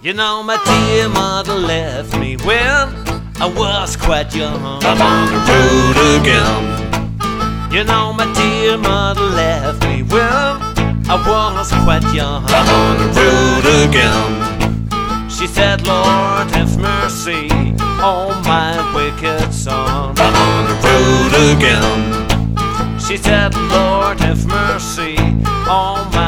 You know my dear mother left me when I was quite young. I'm on the road again. You know my dear mother left me when I was quite young. I'm on the road again. She said, Lord, have mercy on my wicked son. I'm on the road again. She said, Lord, have mercy on my